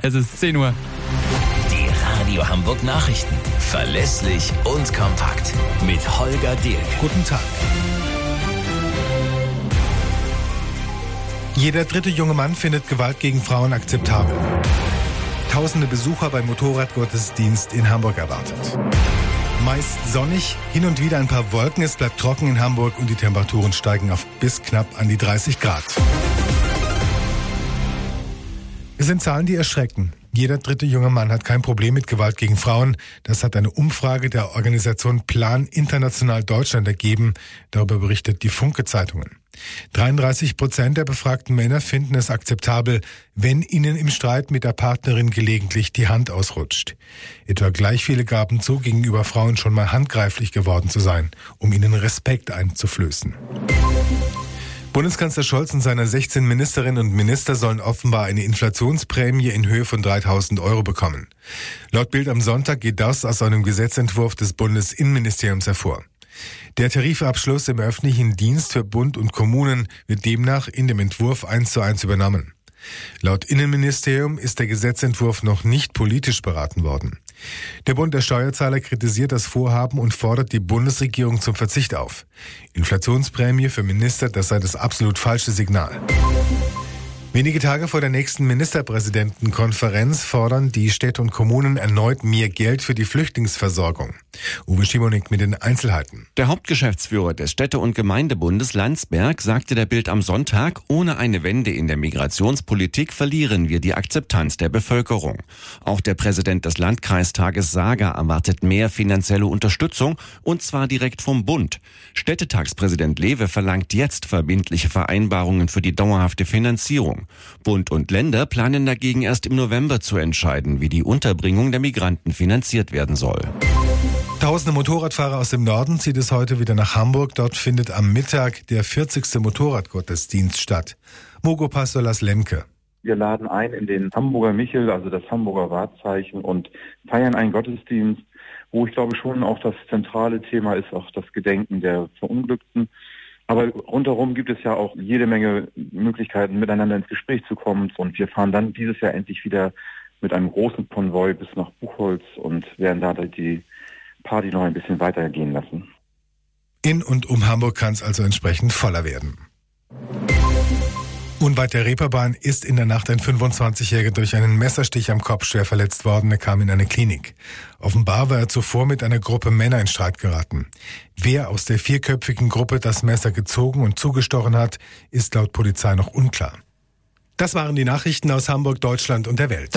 Es ist 10 Uhr. Die Radio Hamburg Nachrichten. Verlässlich und kompakt. Mit Holger Dirk. Guten Tag. Jeder dritte junge Mann findet Gewalt gegen Frauen akzeptabel. Tausende Besucher beim Motorradgottesdienst in Hamburg erwartet. Meist sonnig, hin und wieder ein paar Wolken. Es bleibt trocken in Hamburg und die Temperaturen steigen auf bis knapp an die 30 Grad. Es sind Zahlen, die erschrecken. Jeder dritte junge Mann hat kein Problem mit Gewalt gegen Frauen. Das hat eine Umfrage der Organisation Plan International Deutschland ergeben. Darüber berichtet die Funke-Zeitungen. 33% der befragten Männer finden es akzeptabel, wenn ihnen im Streit mit der Partnerin gelegentlich die Hand ausrutscht. Etwa gleich viele gaben zu, gegenüber Frauen schon mal handgreiflich geworden zu sein, um ihnen Respekt einzuflößen. Bundeskanzler Scholz und seine 16 Ministerinnen und Minister sollen offenbar eine Inflationsprämie in Höhe von 3.000 € bekommen. Laut Bild am Sonntag geht das aus einem Gesetzentwurf des Bundesinnenministeriums hervor. Der Tarifabschluss im öffentlichen Dienst für Bund und Kommunen wird demnach in dem Entwurf 1:1 übernommen. Laut Innenministerium ist der Gesetzentwurf noch nicht politisch beraten worden. Der Bund der Steuerzahler kritisiert das Vorhaben und fordert die Bundesregierung zum Verzicht auf. Inflationsprämie für Minister, das sei das absolut falsche Signal. Wenige Tage vor der nächsten Ministerpräsidentenkonferenz fordern die Städte und Kommunen erneut mehr Geld für die Flüchtlingsversorgung. Uwe Schimonek mit den Einzelheiten. Der Hauptgeschäftsführer des Städte- und Gemeindebundes Landsberg sagte der Bild am Sonntag, ohne eine Wende in der Migrationspolitik verlieren wir die Akzeptanz der Bevölkerung. Auch der Präsident des Landkreistages Sager erwartet mehr finanzielle Unterstützung, und zwar direkt vom Bund. Städtetagspräsident Lewe verlangt jetzt verbindliche Vereinbarungen für die dauerhafte Finanzierung. Bund und Länder planen dagegen erst im November zu entscheiden, wie die Unterbringung der Migranten finanziert werden soll. Tausende Motorradfahrer aus dem Norden zieht es heute wieder nach Hamburg. Dort findet am Mittag der 40. Motorradgottesdienst statt. Mogo Pastor Las Lemke. Wir laden ein in den Hamburger Michel, also das Hamburger Wahrzeichen, und feiern einen Gottesdienst, wo ich glaube schon auch das zentrale Thema ist, auch das Gedenken der Verunglückten. Aber rundherum gibt es ja auch jede Menge Möglichkeiten, miteinander ins Gespräch zu kommen. Und wir fahren dann dieses Jahr endlich wieder mit einem großen Konvoi bis nach Buchholz und werden da die Party noch ein bisschen weitergehen lassen. In und um Hamburg kann es also entsprechend voller werden. Unweit der Reeperbahn ist in der Nacht ein 25-Jähriger durch einen Messerstich am Kopf schwer verletzt worden. Er kam in eine Klinik. Offenbar war er zuvor mit einer Gruppe Männer in Streit geraten. Wer aus der 4-köpfigen Gruppe das Messer gezogen und zugestochen hat, ist laut Polizei noch unklar. Das waren die Nachrichten aus Hamburg, Deutschland und der Welt.